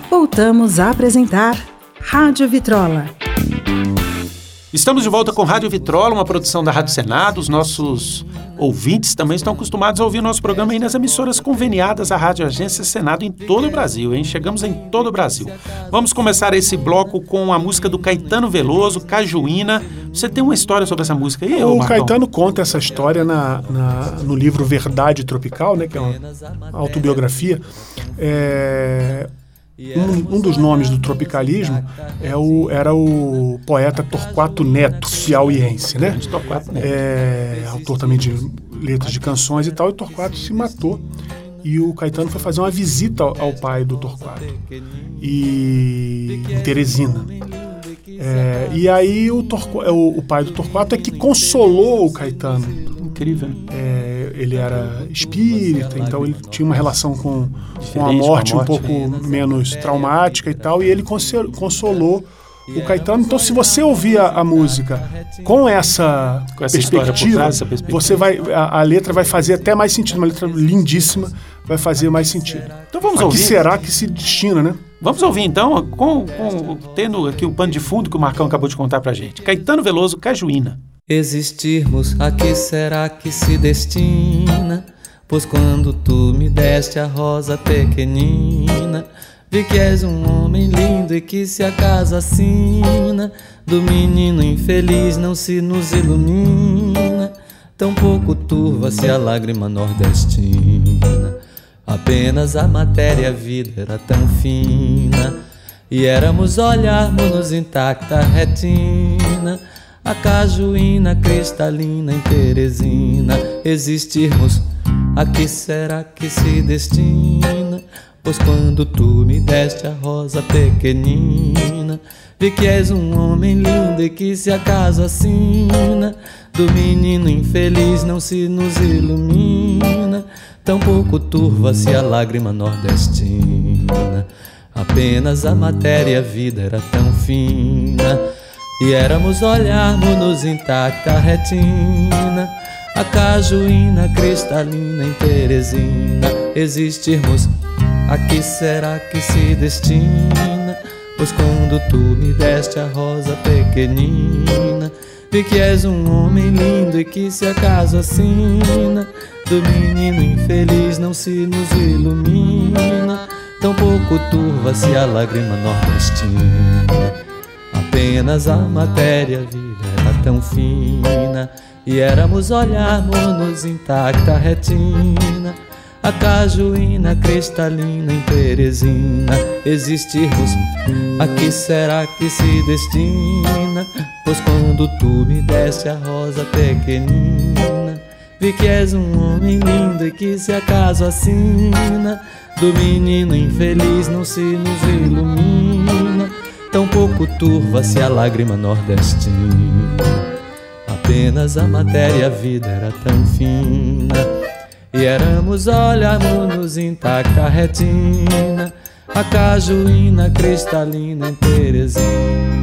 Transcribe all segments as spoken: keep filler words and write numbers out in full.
Voltamos a apresentar Rádio Vitrola. Estamos de volta com Rádio Vitrola, uma produção da Rádio Senado. Os nossos ouvintes também estão acostumados a ouvir nosso programa aí nas emissoras conveniadas à Rádio Agência Senado em todo o Brasil, hein? Chegamos em todo o Brasil. Vamos começar esse bloco com a música do Caetano Veloso, Cajuína. Você tem uma história sobre essa música aí, O Marcão? Caetano conta essa história na, na, no livro Verdade Tropical, né, que é uma autobiografia. É... Um, um dos nomes do tropicalismo é o, era o poeta Torquato Neto, piauiense, né? Torquato Neto. É, autor também de letras de canções e tal, e Torquato se matou. E o Caetano foi fazer uma visita ao, ao pai do Torquato, e, em Teresina. É, e aí o, Torqu, o, o pai do Torquato é que consolou o Caetano. Incrível. É, ele era espírita, então ele tinha uma relação com, com a morte, com a morte um pouco menos traumática e tal, e ele consolou o Caetano. Então, se você ouvir a, a música com essa, com essa perspectiva, trás, essa perspectiva, você vai, a, a letra vai fazer até mais sentido, uma letra lindíssima, vai fazer mais sentido. Então vamos a ouvir. Que será que se destina, né? Vamos ouvir então, com, com, tendo aqui o pano de fundo que o Marcão acabou de contar pra gente. Caetano Veloso, Cajuína. Existirmos, a que será que se destina? Pois quando tu me deste a rosa pequenina, vi que és um homem lindo e que se a casa assina do menino infeliz não se nos ilumina. Tão pouco turva-se a lágrima nordestina. Apenas a matéria, a vida era tão fina, e éramos olharmos-nos intacta retina. A cajuína cristalina em Teresina. Existirmos, a que será que se destina? Pois quando tu me deste a rosa pequenina, vi que és um homem lindo e que se acaso assina do menino infeliz não se nos ilumina. Tão pouco turva-se a lágrima nordestina. Apenas a matéria, a vida era tão fina, e éramos olharmos-nos intacta retina. A cajuína cristalina em Teresina. Existirmos, a que será que se destina? Pois quando tu me deste a rosa pequenina, vi que és um homem lindo e que se acaso assina do menino infeliz não se nos ilumina. Tão pouco turva-se a lágrima nordestina. Apenas a matéria, a vida era tão fina, e éramos olharmos-nos intacta retina. A cajuína cristalina em Teresina. Existirmos, a que será que se destina? Pois quando tu me deste a rosa pequenina, vi que és um homem lindo e que se acaso assina do menino infeliz não se nos ilumina. Tão pouco turva-se a lágrima nordestina. Apenas a matéria, a vida era tão fina, e éramos olharmos-nos intacta retina. A cajuína cristalina em Teresina.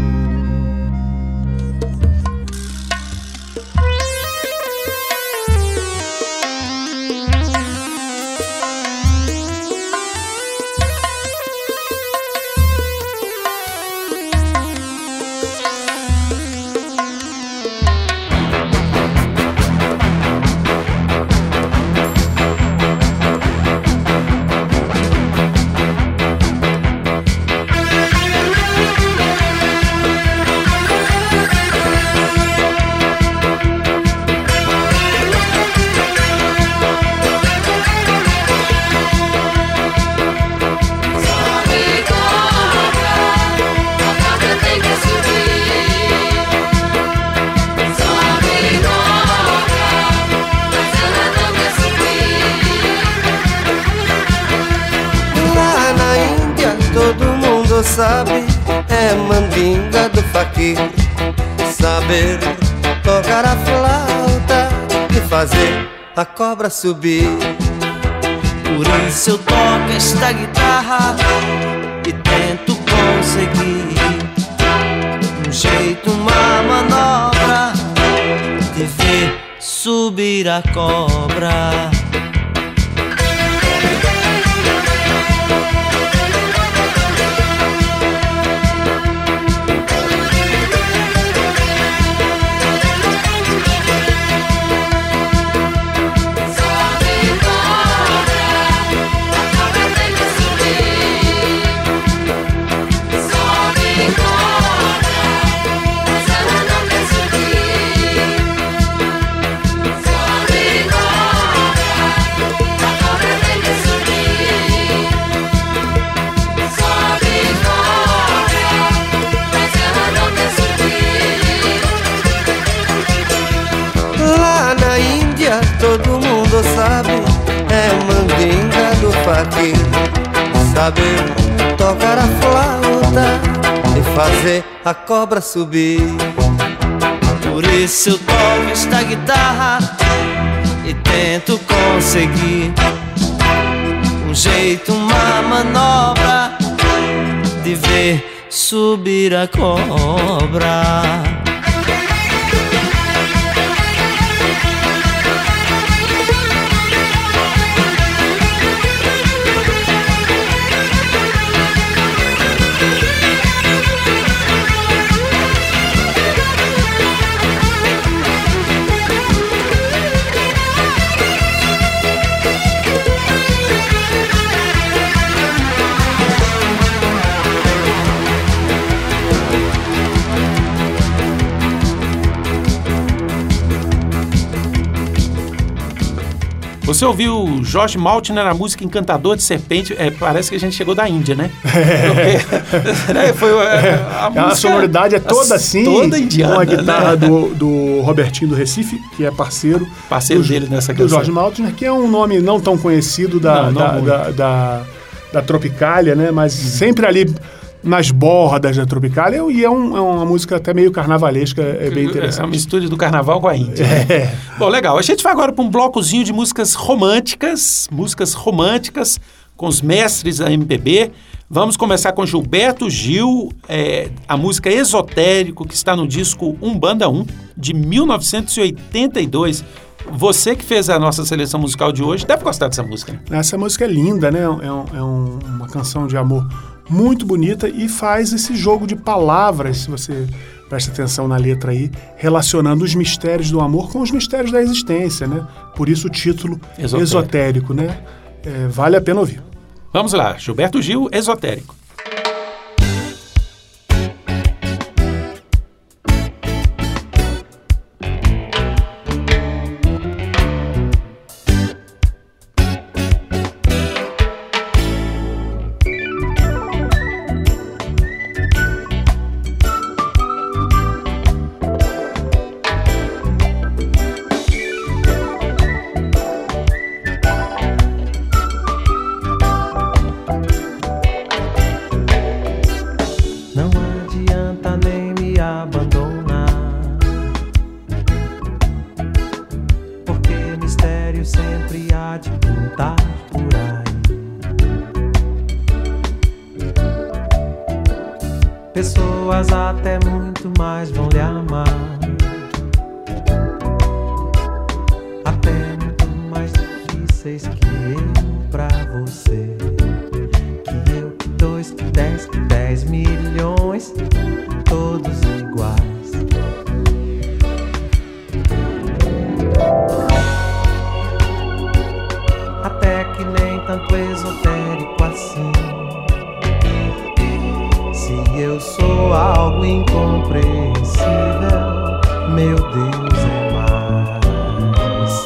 Sabe, é mandinga do faquir, saber tocar a flauta e fazer a cobra subir. Por isso eu toco esta guitarra e tento conseguir um jeito, uma manobra de ver subir a cobra. aqui, saber tocar a flauta e fazer a cobra subir. Por isso eu toco esta guitarra e tento conseguir um jeito, uma manobra de ver subir a cobra. Você ouviu Jorge Maltner na música Encantador de Serpente? É, parece que a gente chegou da Índia, né? Porque, né, foi a, a, a, música, a sonoridade é toda assim, toda indiana, com a guitarra né? do, do Robertinho do Recife, que é parceiro, parceiro do, dele nessa do canção. Jorge Maltner, que é um nome não tão conhecido da, não, não da, da, da, da Tropicália, né? Mas uhum. sempre ali nas bordas da Tropicália, e é, um, é uma música até meio carnavalesca, é bem interessante. É uma mistura do carnaval com a Índia. É. Né? Bom, legal. A gente vai agora para um blocozinho de músicas românticas, músicas românticas com os mestres da M P B. Vamos começar com Gilberto Gil, é, a música Esotérico, que está no disco Umbanda um, de mil novecentos e oitenta e dois. Você que fez a nossa seleção musical de hoje deve gostar dessa música. Né? Essa música é linda, né? É, um, é um, uma canção de amor muito bonita e faz esse jogo de palavras, se você presta atenção na letra aí, relacionando os mistérios do amor com os mistérios da existência, né? Por isso o título Esotérico, esotérico né? É, vale a pena ouvir. Vamos lá, Gilberto Gil, Esotérico. Pessoas até muito mais vão lhe amar, até muito mais difíceis que eu pra você. Que eu, que dois, que dez, que dez milhões, todos iguais. Até que nem tanto esotérico assim. Se eu sou algo incompreensível, meu Deus é mais.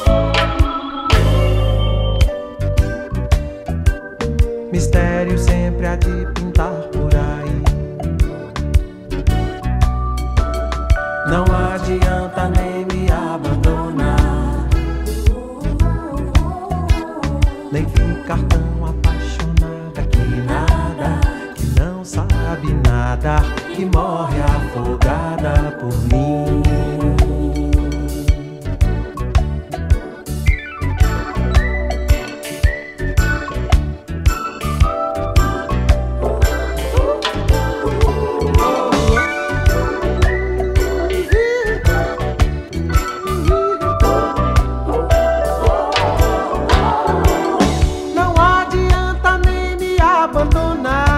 Mistério sempre há de pintar por aí. Não adianta nem me abandonar, nem ficar tão apaixonada que nada, que não sabe nada, que morre afogada por mim.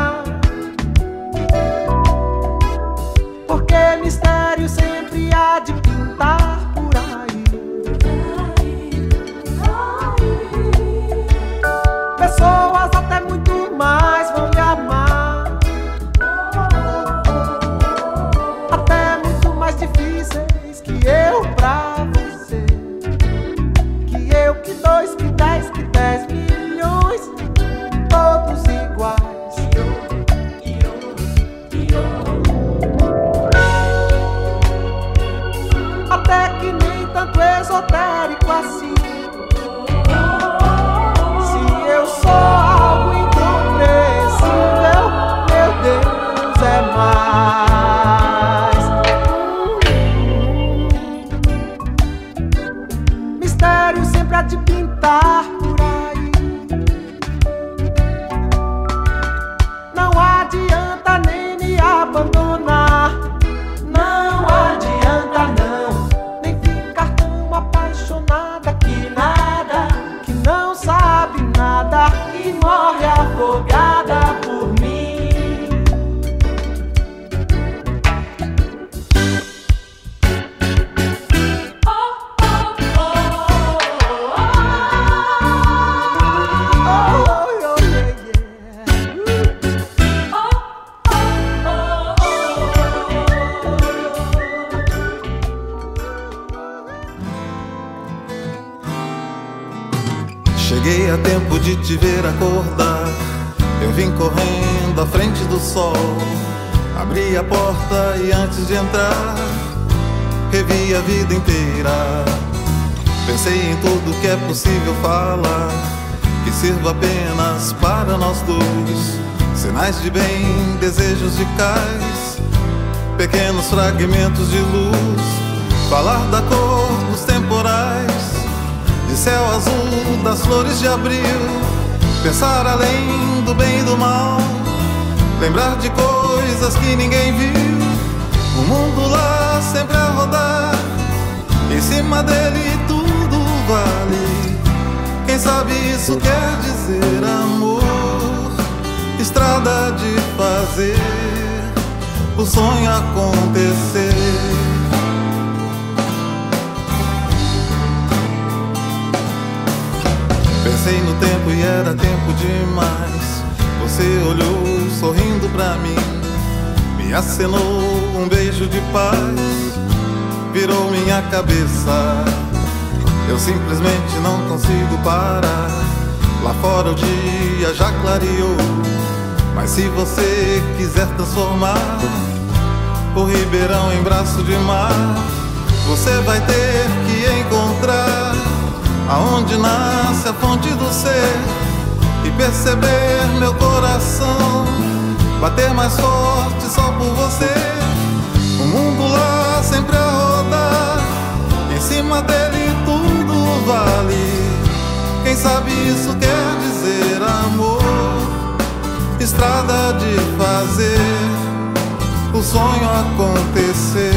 Porque mistério sempre há de de te ver acordar, eu vim correndo à frente do sol. Abri a porta e antes de entrar, revi a vida inteira. Pensei em tudo que é possível falar, que sirva apenas para nós dois. Sinais de bem, desejos de cais, pequenos fragmentos de luz. Falar da cor dos temporais, de céu azul, das flores de abril. Pensar além do bem e do mal, lembrar de coisas que ninguém viu. O mundo lá sempre a rodar, em cima dele tudo vale. Quem sabe isso quer dizer amor, estrada de fazer o sonho acontecer. Pensei no tempo e era tempo demais. Você olhou sorrindo pra mim, me acenou um beijo de paz, virou minha cabeça. Eu simplesmente não consigo parar. Lá fora o dia já clareou, mas se você quiser transformar o Ribeirão em braço de mar, você vai ter que encontrar aonde nasce a fonte do ser e perceber meu coração bater mais forte só por você. O mundo lá sempre a rodar, em cima dele tudo vale. Quem sabe isso quer dizer amor, estrada de fazer o sonho acontecer.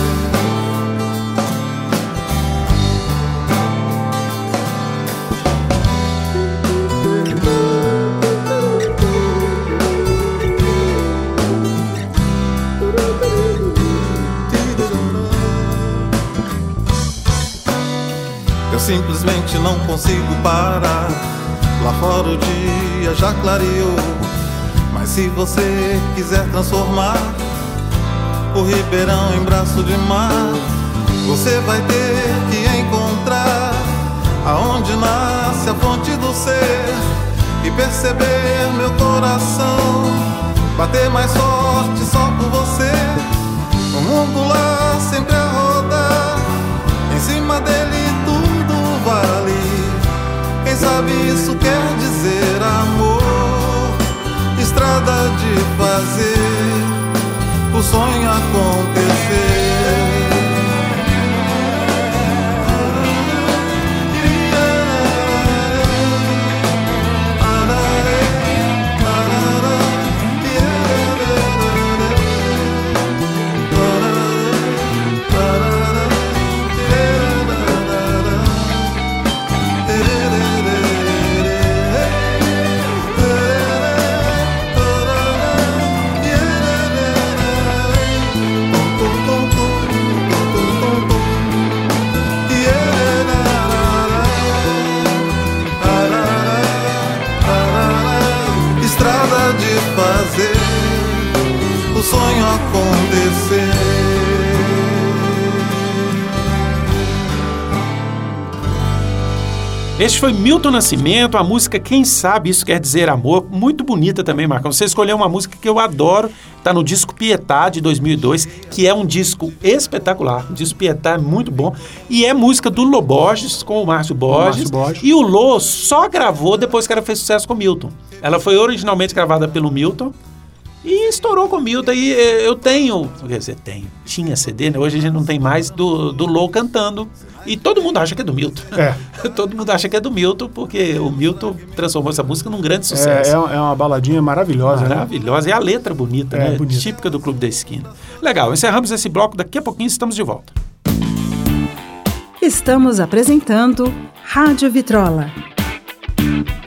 Simplesmente não consigo parar. Lá fora o dia já clareou, mas se você quiser transformar o Ribeirão em braço de mar, você vai ter que encontrar aonde nasce a fonte do ser e perceber meu coração bater mais forte só por você. O mundo lá sempre a rodar, em cima dele tudo vale. Quem sabe isso quer dizer amor, estrada de fazer o sonho acontecer. O sonho acontecer. Este foi Milton Nascimento, a música Quem Sabe Isso Quer Dizer Amor, muito bonita também, Marcão. Você escolheu uma música que eu adoro, está no disco Pietá de dois mil e dois, que é um disco espetacular. O disco Pietá é muito bom e é música do Lô Borges com o Márcio Borges. Márcio Borges. E o Lô só gravou depois que ela fez sucesso com o Milton. Ela foi originalmente gravada pelo Milton e estourou com o Milton. E eu tenho, quer dizer, tenho, tinha C D, né? Hoje a gente não tem mais, do, do Lô cantando. E todo mundo acha que é do Milton. É. Todo mundo acha que é do Milton, porque o Milton transformou essa música num grande É, sucesso. é, é uma baladinha maravilhosa, Maravilhosa. né? E a letra bonita, É, né? bonita. Típica do Clube da Esquina. Legal, encerramos esse bloco. Daqui a pouquinho estamos de volta. Estamos apresentando Rádio Vitrola.